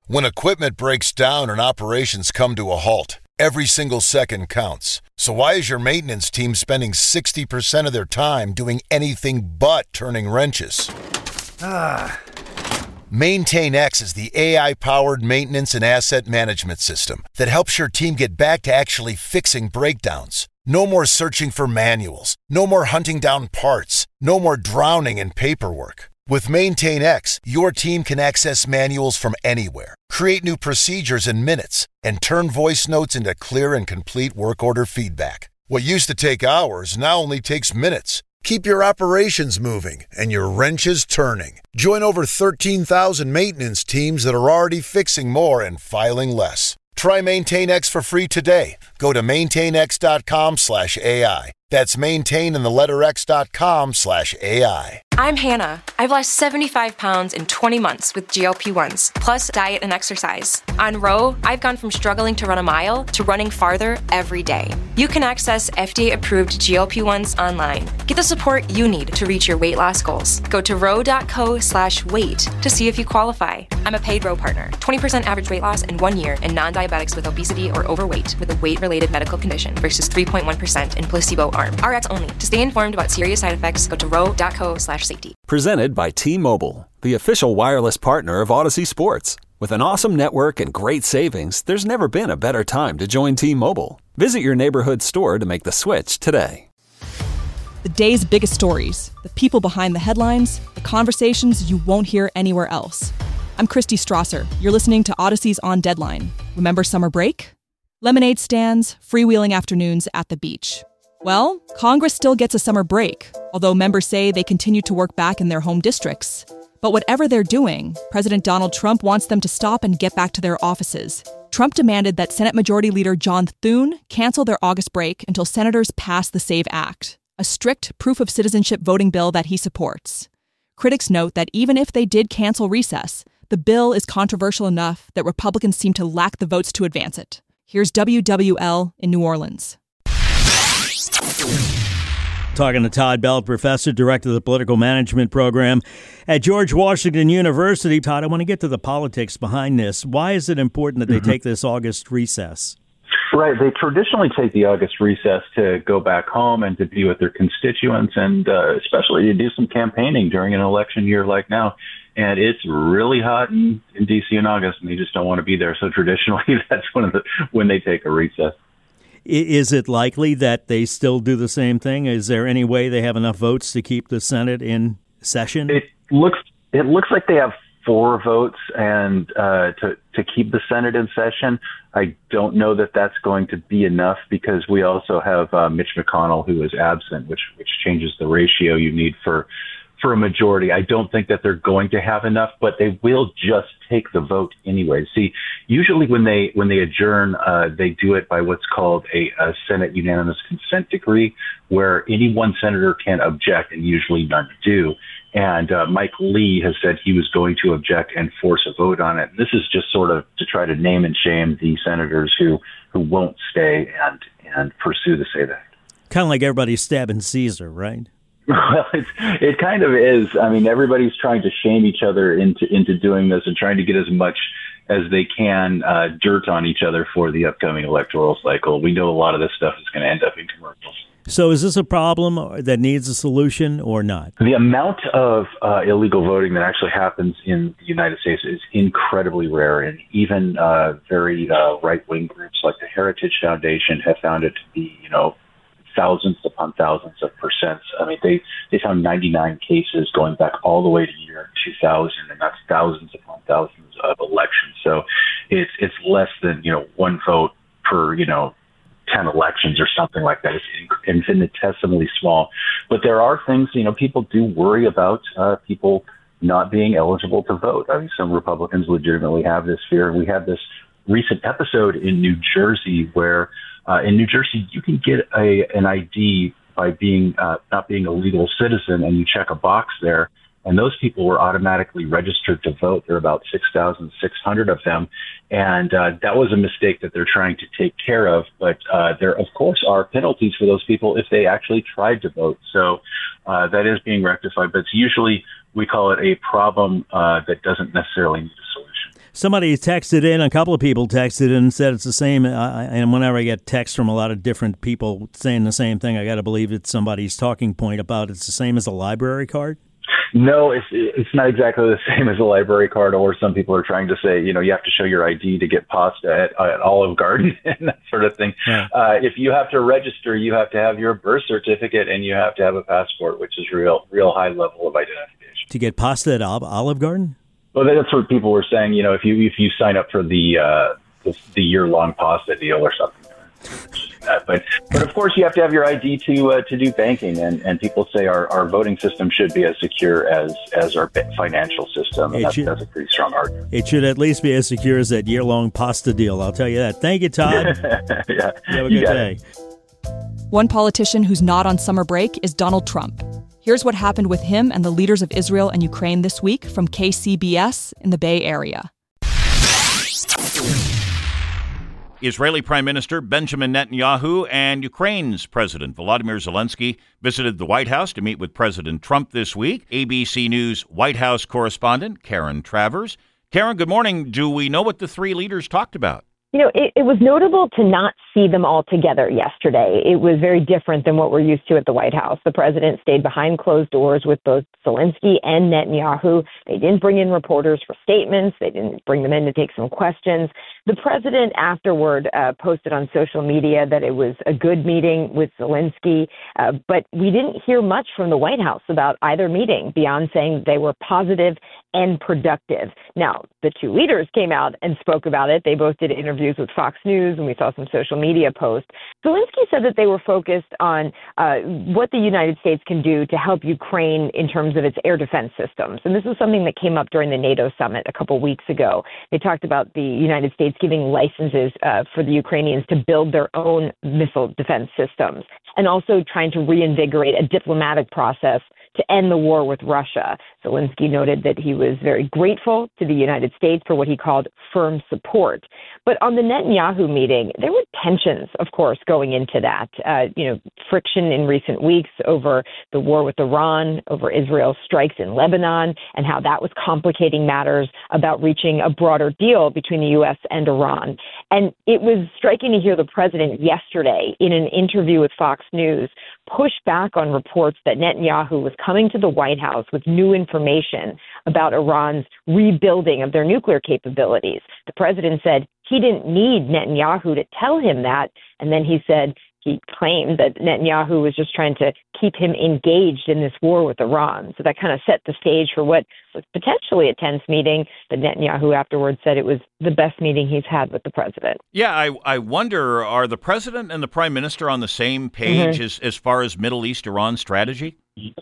When equipment breaks down and operations come to a halt, every single second counts. So why is your maintenance team spending 60% of their time doing anything but turning wrenches? MaintainX is the AI-powered maintenance and asset management system that helps your team get back to actually fixing breakdowns. No more searching for manuals. No more hunting down parts. No more drowning in paperwork. With MaintainX, your team can access manuals from anywhere, create new procedures in minutes, and turn voice notes into clear and complete work order feedback. What used to take hours now only takes minutes. Keep your operations moving and your wrenches turning. Join over 13,000 maintenance teams that are already fixing more and filing less. Try MaintainX for free today. Go to maintainx.com/AI. That's maintain and the letter x.com/AI. I'm Hannah. I've lost 75 pounds in 20 months with GLP-1s, plus diet and exercise. On Ro, I've gone from struggling to run a mile to running farther every day. You can access FDA-approved GLP-1s online. Get the support you need to reach your weight loss goals. Go to ro.co/weight to see if you qualify. I'm a paid Ro partner. 20% average weight loss in 1 year in non-diabetics with obesity or overweight with a weight-related medical condition versus 3.1% in placebo arm. RX only. To stay informed about serious side effects, go to ro.co/safety. Presented by T-Mobile, the official wireless partner of Odyssey Sports. With an awesome network and great savings, there's never been a better time to join T-Mobile. Visit your neighborhood store to make the switch today. The day's biggest stories, the people behind the headlines, the conversations you won't hear anywhere else. I'm Christy Strasser. You're listening to Odyssey's On Deadline. Remember summer break? Lemonade stands, freewheeling afternoons at the beach. Well, Congress still gets a summer break, although members say they continue to work back in their home districts. But whatever they're doing, President Donald Trump wants them to stop and get back to their offices. Trump demanded that Senate Majority Leader John Thune cancel their August break until senators pass the SAVE Act, a strict proof of citizenship voting bill that he supports. Critics note that even if they did cancel recess, the bill is controversial enough that Republicans seem to lack the votes to advance it. Here's WWL in New Orleans. Talking to Todd Bell, professor, director of the political management program at George Washington University. Todd, I want to get to the politics behind this. Why is it important that they take this August recess? Right. They traditionally take the August recess to go back home and to be with their constituents and especially to do some campaigning during an election year like now. And it's really hot in D.C. in August, and they just don't want to be there. So traditionally, that's when they take a recess. Is it likely that they still do the same thing? Is there any way they have enough votes to keep the Senate in session? It looks like they have 4 votes and to keep the Senate in session. I don't know that that's going to be enough because we also have Mitch McConnell, who is absent, which changes the ratio you need for a majority. I don't think that they're going to have enough, but they will just take the vote anyway. See, usually when they adjourn, they do it by what's called a Senate unanimous consent decree, where any one senator can object and usually none do. And Mike Lee has said he was going to object and force a vote on it. This is just sort of to try to name and shame the senators who won't stay and pursue the SAVE Act. Kind of like everybody's stabbing Caesar, right? Well, it kind of is. I mean, everybody's trying to shame each other into doing this and trying to get as much as they can dirt on each other for the upcoming electoral cycle. We know a lot of this stuff is going to end up in commercials. So is this a problem that needs a solution or not? The amount of illegal voting that actually happens in the United States is incredibly rare, and even very right-wing groups like the Heritage Foundation have found it to be, thousands upon thousands of percents. I mean, they found 99 cases going back all the way to year 2000, and that's thousands upon thousands of elections. So it's less than, one vote per, 10 elections or something like that. It's infinitesimally small. But there are things, people do worry about people not being eligible to vote. I mean, some Republicans legitimately have this fear. We had this recent episode in New Jersey where in New Jersey, you can get an ID by being not being a legal citizen, and you check a box there, and those people were automatically registered to vote. There are about 6,600 of them, and that was a mistake that they're trying to take care of. But there, of course, are penalties for those people if they actually tried to vote. So that is being rectified, but it's usually, we call it a problem that doesn't necessarily need a solution. Somebody texted in, a couple of people texted in and said it's the same. And whenever I get texts from a lot of different people saying the same thing, I got to believe it's somebody's talking point about it's the same as a library card. No, it's not exactly the same as a library card, or some people are trying to say, you have to show your ID to get pasta at Olive Garden and that sort of thing. Yeah. If you have to register, you have to have your birth certificate and you have to have a passport, which is real high level of identification. To get pasta at Olive Garden? Well, that's what people were saying. If you sign up for the year-long pasta deal or something. But of course, you have to have your ID to do banking, and people say our voting system should be as secure as our financial system. And that's a pretty strong argument. It should at least be as secure as that year-long pasta deal. I'll tell you that. Thank you, Todd. Yeah, have a good day. One politician who's not on summer break is Donald Trump. Here's what happened with him and the leaders of Israel and Ukraine this week from KCBS in the Bay Area. Israeli Prime Minister Benjamin Netanyahu and Ukraine's President Volodymyr Zelensky visited the White House to meet with President Trump this week. ABC News White House correspondent Karen Travers. Karen, good morning. Do we know what the three leaders talked about? It was notable to not see them all together yesterday. It was very different than what we're used to at the White House. The president stayed behind closed doors with both Zelensky and Netanyahu. They didn't bring in reporters for statements. They didn't bring them in to take some questions. The president afterward posted on social media that it was a good meeting with Zelensky, but we didn't hear much from the White House about either meeting beyond saying they were positive and productive. Now, the two leaders came out and spoke about it. They both did interviews with Fox News, and we saw some social media posts. Zelensky said that they were focused on what the United States can do to help Ukraine in terms of its air defense systems. And this was something that came up during the NATO summit a couple weeks ago. They talked about the United States giving licenses for the Ukrainians to build their own missile defense systems, and also trying to reinvigorate a diplomatic process to end the war with Russia. Zelensky noted that he was very grateful to the United States for what he called firm support. But on the Netanyahu meeting, there were tensions, of course, going into that. Friction in recent weeks over the war with Iran, over Israel's strikes in Lebanon, and how that was complicating matters about reaching a broader deal between the U.S. and Iran. And it was striking to hear the president yesterday in an interview with Fox News push back on reports that Netanyahu was coming to the White House with new information about Iran's rebuilding of their nuclear capabilities. The president said he didn't need Netanyahu to tell him that, and then he claimed that Netanyahu was just trying to keep him engaged in this war with Iran. So that kind of set the stage for what was potentially a tense meeting. But Netanyahu afterwards said it was the best meeting he's had with the president. Yeah, I wonder, are the president and the prime minister on the same page as far as Middle East Iran strategy?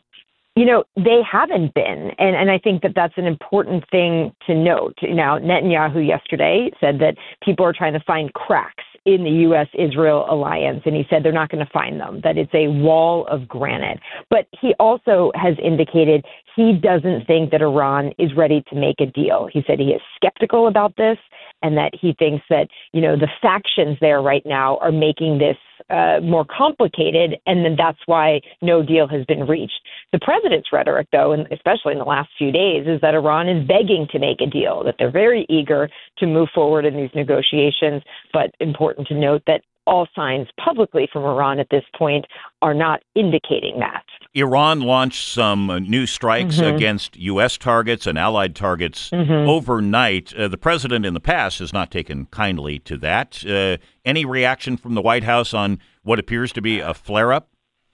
They haven't been. And I think that that's an important thing to note. Now, Netanyahu yesterday said that people are trying to find cracks in the U.S.-Israel alliance, and he said they're not going to find them, that it's a wall of granite. But he also has indicated he doesn't think that Iran is ready to make a deal. He said he is skeptical about this, and that he thinks that, the factions there right now are making this more complicated, and then that's why no deal has been reached. The president's rhetoric, though, and especially in the last few days, is that Iran is begging to make a deal, that they're very eager to move forward in these negotiations, but important to note that all signs publicly from Iran at this point are not indicating that. Iran launched some new strikes against U.S. targets and allied targets overnight. The president in the past has not taken kindly to that. Any reaction from the White House on what appears to be a flare-up?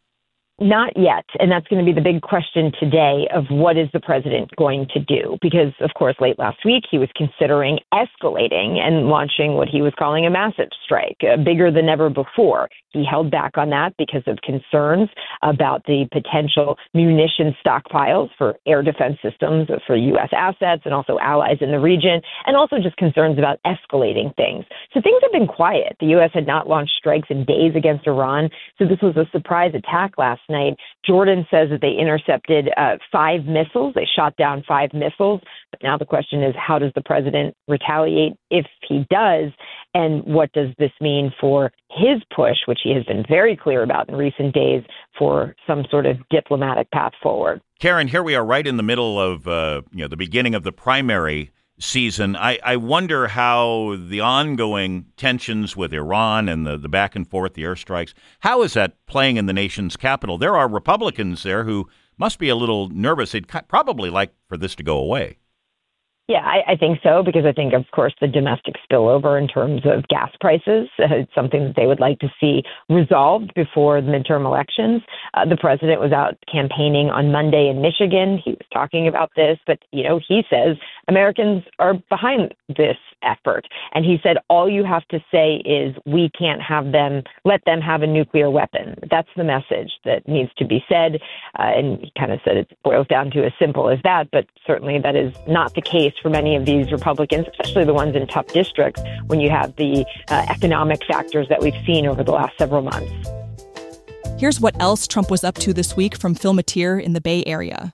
Not yet. And that's going to be the big question today of what is the president going to do? Because, of course, late last week, he was considering escalating and launching what he was calling a massive strike, bigger than ever before. He held back on that because of concerns about the potential munition stockpiles for air defense systems for U.S. assets and also allies in the region, and also just concerns about escalating things. So things have been quiet. The U.S. had not launched strikes in days against Iran, so this was a surprise attack last night. Jordan says that they intercepted 5 missiles. They shot down 5 missiles. But now the question is, how does the president retaliate if he does? And what does this mean for his push, which he has been very clear about in recent days, for some sort of diplomatic path forward? Karen, here we are right in the middle of the beginning of the primary season. I wonder how the ongoing tensions with Iran and the back and forth, the airstrikes, how is that playing in the nation's capital? There are Republicans there who must be a little nervous. They'd probably like for this to go away. Yeah, I think so, because I think, of course, the domestic spillover in terms of gas prices, it's something that they would like to see resolved before the midterm elections. The president was out campaigning on Monday in Michigan. He was talking about this, but, he says Americans are behind this effort. And he said, all you have to say is we can't let them have a nuclear weapon. That's the message that needs to be said. And he kind of said it boils down to as simple as that, but certainly that is not the case for many of these Republicans, especially the ones in tough districts, when you have the economic factors that we've seen over the last several months. Here's what else Trump was up to this week from Phil Matier in the Bay Area.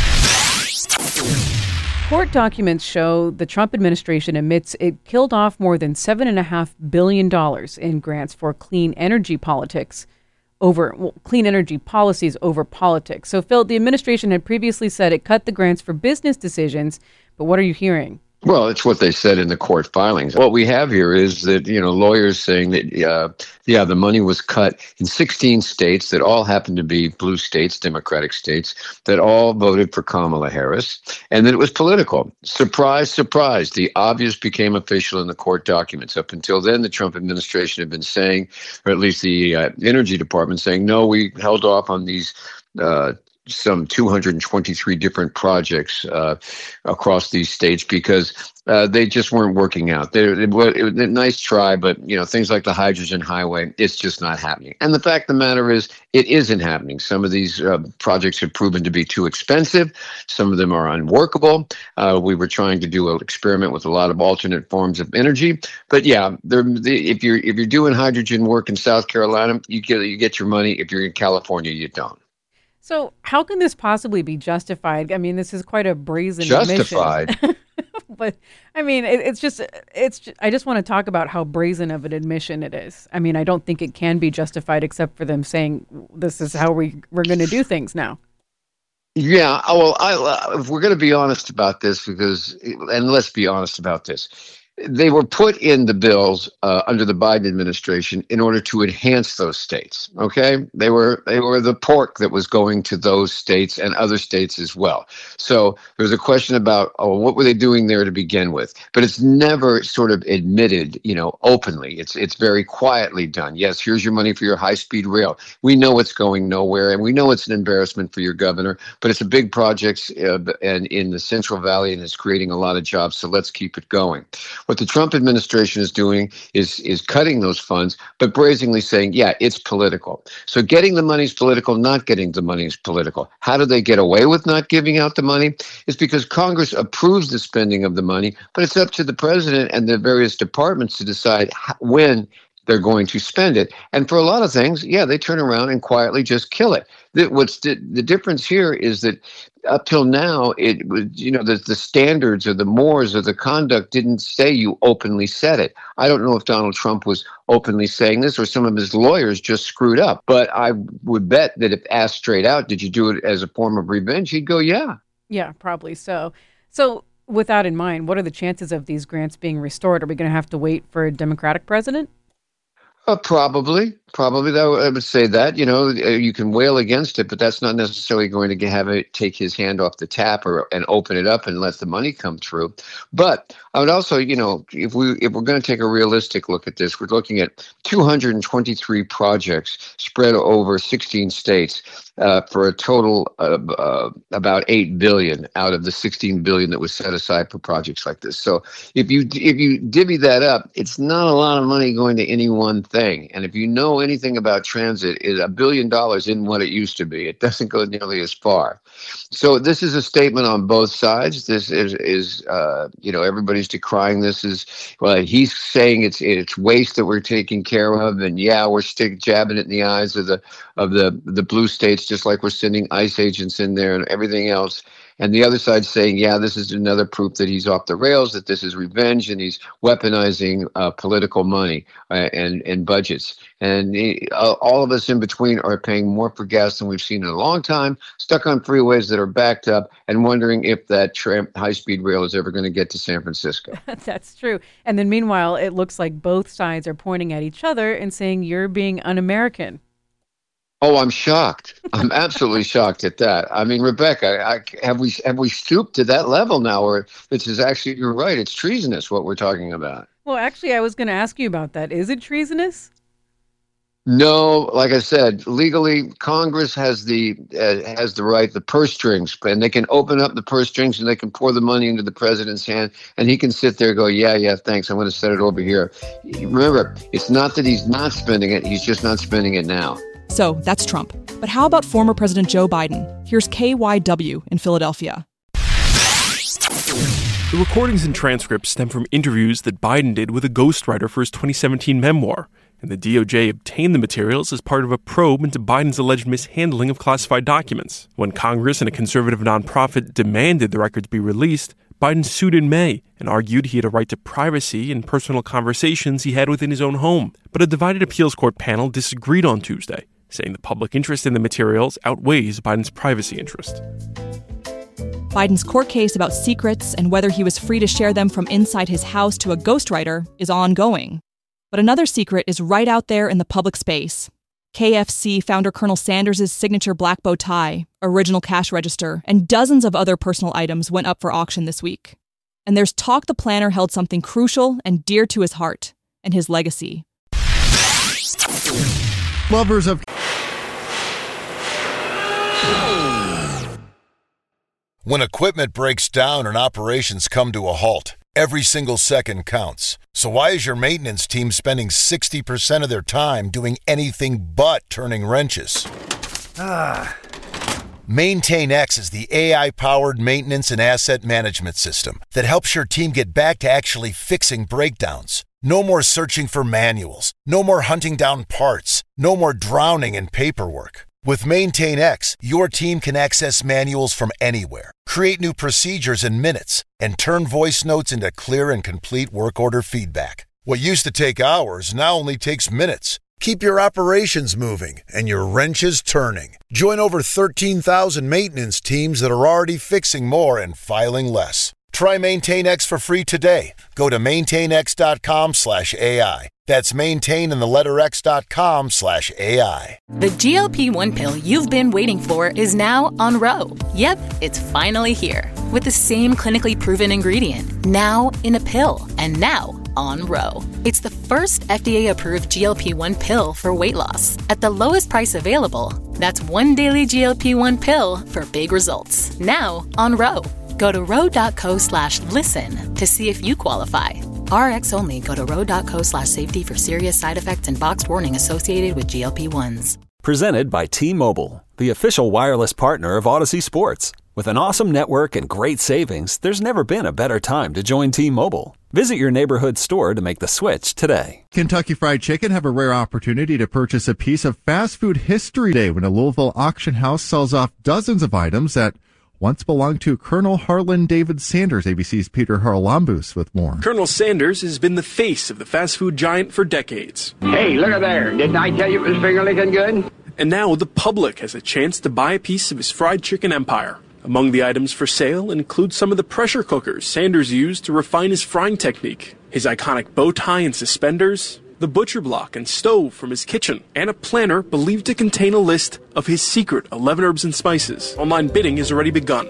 Court documents show the Trump administration admits it killed off more than $7.5 billion in grants for clean energy policies over politics. So, Phil, the administration had previously said it cut the grants for business decisions, but what are you hearing? Well, it's what they said in the court filings. What we have here is that, lawyers saying that, the money was cut in 16 states that all happen to be blue states, Democratic states, that all voted for Kamala Harris, and that it was political. Surprise, surprise. The obvious became official in the court documents. Up until then, the Trump administration had been saying, or at least the Energy Department saying, no, we held off on these some 223 different projects across these states because they just weren't working out. It was a nice try, but things like the hydrogen highway, it's just not happening. And the fact of the matter is, it isn't happening. Some of these projects have proven to be too expensive. Some of them are unworkable. We were trying to do an experiment with a lot of alternate forms of energy, but if you're doing hydrogen work in South Carolina, you get your money. If you're in California, you don't. So how can this possibly be justified? I mean, this is quite a brazen justified. Admission. But I mean, I just want to talk about how brazen of an admission it is. I mean, I don't think it can be justified except for them saying this is how we're going to do things now. Yeah. Well, if we're going to be honest about this, and let's be honest about this. They were put in the bills under the Biden administration in order to enhance those states. Okay, they were the pork that was going to those states and other states as well. So there's a question about what were they doing there to begin with? But it's never sort of admitted, openly. It's very quietly done. Yes, here's your money for your high-speed rail. We know it's going nowhere, and we know it's an embarrassment for your governor. But it's a big project and in the Central Valley, and it's creating a lot of jobs. So let's keep it going. What the Trump administration is doing is cutting those funds, but brazenly saying, yeah, it's political. So getting the money is political, not getting the money is political. How do they get away with not giving out the money? It's because Congress approves the spending of the money, but it's up to the president and the various departments to decide when they're going to spend it. And for a lot of things, they turn around and quietly just kill it. The difference here is that up till now, it was, the standards or the mores or the conduct didn't say you openly said it. I don't know if Donald Trump was openly saying this or some of his lawyers just screwed up. But I would bet that if asked straight out, did you do it as a form of revenge? He'd go, yeah. Yeah, probably so. So with that in mind, what are the chances of these grants being restored? Are we going to have to wait for a Democratic president? Probably. I would say that, you can wail against it, but that's not necessarily going to have it take his hand off the tap and open it up and let the money come through. But I would also, if we're going to take a realistic look at this, we're looking at 223 projects spread over 16 states for a total of about $8 billion out of the $16 billion that was set aside for projects like this. So if you divvy that up, it's not a lot of money going to any one thing. And if you know anything about transit, $1 billion isn't what it used to be. It doesn't go nearly as far. So this is a statement on both sides. This is everybody's decrying this. He's saying it's waste that we're taking care of, and we're jabbing it in the eyes of the blue states, just like we're sending ICE agents in there and everything else. and the other side saying, yeah, this is another proof that he's off the rails, that this is revenge, and he's weaponizing political money and budgets. And all of us in between are paying more for gas than we've seen in a long time, stuck on freeways that are backed up, and wondering if that high-speed rail is ever going to get to San Francisco. That's true. And then meanwhile, it looks like both sides are pointing at each other and saying you're being un-American. Oh, I'm shocked. I'm absolutely shocked at that. I mean, Rebecca, have we stooped to that level now where this is actually, you're right, it's treasonous what we're talking about. Well, actually, I was going to ask you about that. Is it treasonous? No, like I said, legally, Congress has the right, the purse strings, and they can open up the purse strings and they can pour the money into the president's hand, and he can sit there and go, yeah, thanks, I'm going to set it over here. Remember, it's not that he's not spending it, he's just not spending it now. So that's Trump. But how about former President Joe Biden? Here's KYW in Philadelphia. The recordings and transcripts stem from interviews that Biden did with a ghostwriter for his 2017 memoir, and the DOJ obtained the materials as part of a probe into Biden's alleged mishandling of classified documents. When Congress and a conservative nonprofit demanded the records be released, Biden sued in May and argued he had a right to privacy and personal conversations he had within his own home. But a divided appeals court panel disagreed on Tuesday, saying the public interest in the materials outweighs Biden's privacy interest. Biden's court case about secrets and whether he was free to share them from inside his house to a ghostwriter is ongoing. But another secret is right out there in the public space. KFC founder Colonel Sanders' signature black bow tie, original cash register, and dozens of other personal items went up for auction this week. And there's talk the planner held something crucial and dear to his heart and his legacy. Lovers of When equipment breaks down and operations come to a halt, every single second counts. So why is your maintenance team spending 60% of their time doing anything but turning wrenches? MaintainX is the AI-powered maintenance and asset management system that helps your team get back to actually fixing breakdowns. No more searching for manuals. No more hunting down parts. No more drowning in paperwork. With MaintainX, your team can access manuals from anywhere, create new procedures in minutes, and turn voice notes into clear and complete work order feedback. What used to take hours now only takes minutes. Keep your operations moving and your wrenches turning. Join over 13,000 maintenance teams that are already fixing more and filing less. Try MaintainX for free today. Go to maintainx.com/AI. That's maintain and the letter x.com/AI. The GLP-1 pill you've been waiting for is now on Ro. Yep, it's finally here. With the same clinically proven ingredient, now in a pill, and now on Ro. It's the first FDA-approved GLP-1 pill for weight loss at the lowest price available. That's one daily GLP-1 pill for big results. Now on Ro. Go to ro.co/listen to see if you qualify. RX only. Go to ro.co/safety for serious side effects and boxed warning associated with GLP-1s. Presented by T-Mobile, the official wireless partner of Odyssey Sports. With an awesome network and great savings, there's never been a better time to join T-Mobile. Visit your neighborhood store to make the switch today. Kentucky Fried Chicken have a rare opportunity to purchase a piece of fast food history today when a Louisville auction house sells off dozens of items that once belonged to Colonel Harlan David Sanders. ABC's Peter Haralambous with more. Colonel Sanders has been the face of the fast food giant for decades. Hey, look at there. Didn't I tell you it was finger-licking good? And now the public has a chance to buy a piece of his fried chicken empire. Among the items for sale include some of the pressure cookers Sanders used to refine his frying technique, his iconic bow tie and suspenders, the butcher block and stove from his kitchen, and a planner believed to contain a list of his secret 11 herbs and spices. Online bidding has already begun.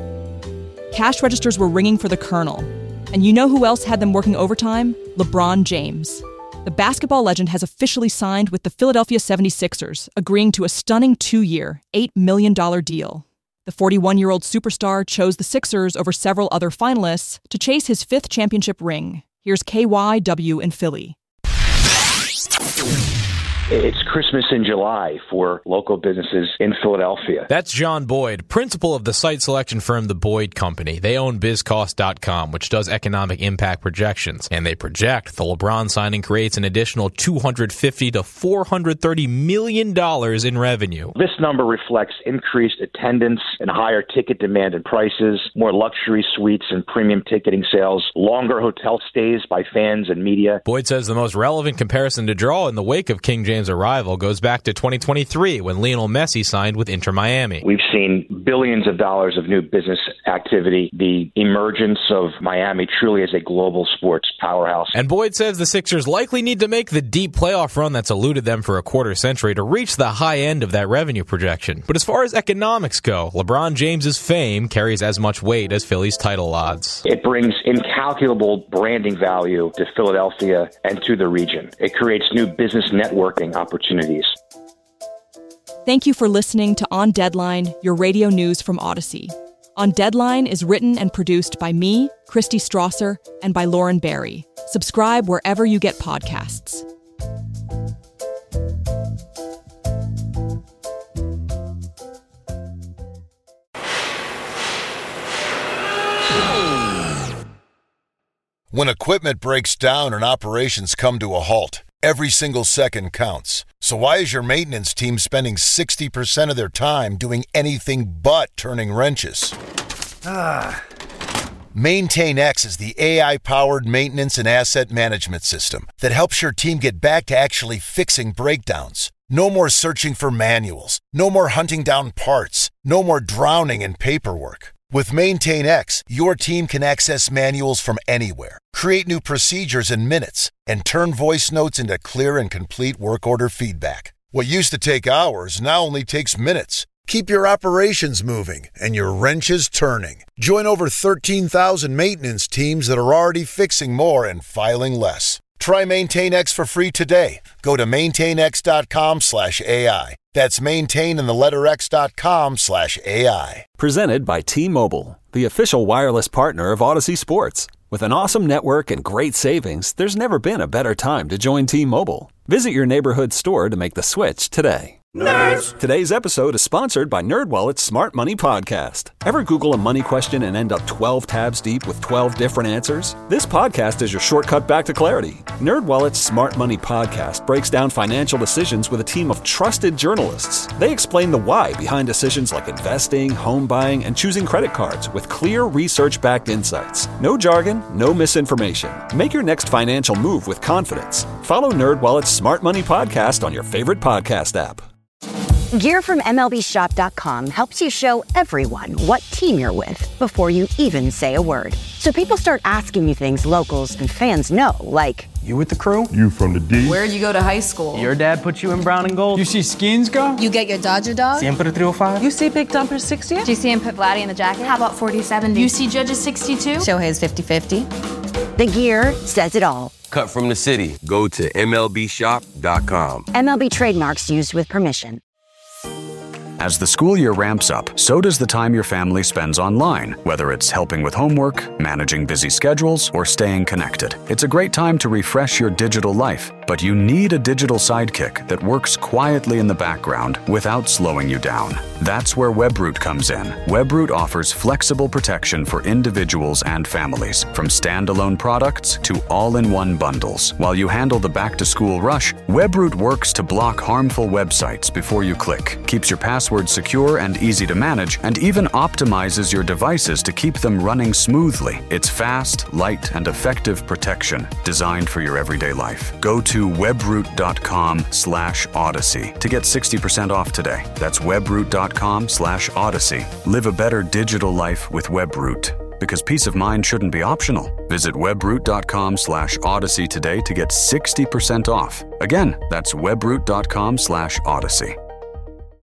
Cash registers were ringing for the Colonel. And you know who else had them working overtime? LeBron James. The basketball legend has officially signed with the Philadelphia 76ers, agreeing to a stunning 2-year, $8 million deal. The 41-year-old superstar chose the Sixers over several other finalists to chase his 5th championship ring. Here's KYW in Philly. It's Christmas in July for local businesses in Philadelphia. That's John Boyd, principal of the site selection firm The Boyd Company. They own BizCost.com, which does economic impact projections. And they project the LeBron signing creates an additional $250 to $430 million in revenue. This number reflects increased attendance and higher ticket demand and prices, more luxury suites and premium ticketing sales, longer hotel stays by fans and media. Boyd says the most relevant comparison to draw in the wake of King James' arrival goes back to 2023 when Lionel Messi signed with Inter Miami. We've seen billions of dollars of new business activity, the emergence of Miami truly as a global sports powerhouse. And Boyd says the Sixers likely need to make the deep playoff run that's eluded them for a quarter century to reach the high end of that revenue projection. But as far as economics go, LeBron James's fame carries as much weight as Philly's title odds. It brings incalculable branding value to Philadelphia and to the region. It creates new business networking opportunities. Thank you for listening to On Deadline, your radio news from Odyssey. On Deadline is written and produced by me, Christy Strasser, and by Lauren Barry. Subscribe wherever you get podcasts. When equipment breaks down and operations come to a halt, every single second counts. So why is your maintenance team spending 60% of their time doing anything but turning wrenches? MaintainX is the AI-powered maintenance and asset management system that helps your team get back to actually fixing breakdowns. No more searching for manuals. No more hunting down parts. No more drowning in paperwork. With MaintainX, your team can access manuals from anywhere, create new procedures in minutes, and turn voice notes into clear and complete work order feedback. What used to take hours now only takes minutes. Keep your operations moving and your wrenches turning. Join over 13,000 maintenance teams that are already fixing more and filing less. Try MaintainX for free today. Go to maintainx.com/AI. That's maintain and the letter x.com/AI. Presented by T-Mobile, the official wireless partner of Odyssey Sports. With an awesome network and great savings, there's never been a better time to join T-Mobile. Visit your neighborhood store to make the switch today. Nerds! Today's episode is sponsored by NerdWallet's Smart Money Podcast. Ever Google a money question and end up 12 tabs deep with 12 different answers? This podcast is your shortcut back to clarity. NerdWallet's Smart Money Podcast breaks down financial decisions with a team of trusted journalists. They explain the why behind decisions like investing, home buying, and choosing credit cards with clear research-backed insights. No jargon, no misinformation. Make your next financial move with confidence. Follow NerdWallet's Smart Money Podcast on your favorite podcast app. Gear from MLBShop.com helps you show everyone what team you're with before you even say a word. So people start asking you things locals and fans know, like, you with the crew? You from the D? Where'd you go to high school? Your dad put you in brown and gold? You see Skins go? You get your Dodger dog? Siempre 305? You see Big Dumper 60? Do you see him put Vladdy in the jacket? How about 40-70? You see Judges 62? Shohei's 50-50? The gear says it all. Cut from the city. Go to MLBShop.com. MLB trademarks used with permission. As the school year ramps up, so does the time your family spends online, whether it's helping with homework, managing busy schedules, or staying connected. It's a great time to refresh your digital life, but you need a digital sidekick that works quietly in the background without slowing you down. That's where Webroot comes in. Webroot offers flexible protection for individuals and families, from standalone products to all-in-one bundles. While you handle the back-to-school rush, Webroot works to block harmful websites before you click, keeps your passwords secure and easy to manage, and even optimizes your devices to keep them running smoothly. It's fast, light, and effective protection designed for your everyday life. Go to webroot.com/Odyssey to get 60% off today. That's webroot.com/Odyssey. Live a better digital life with Webroot, because peace of mind shouldn't be optional. Visit webroot.com/Odyssey today to get 60% off. Again, that's webroot.com/Odyssey.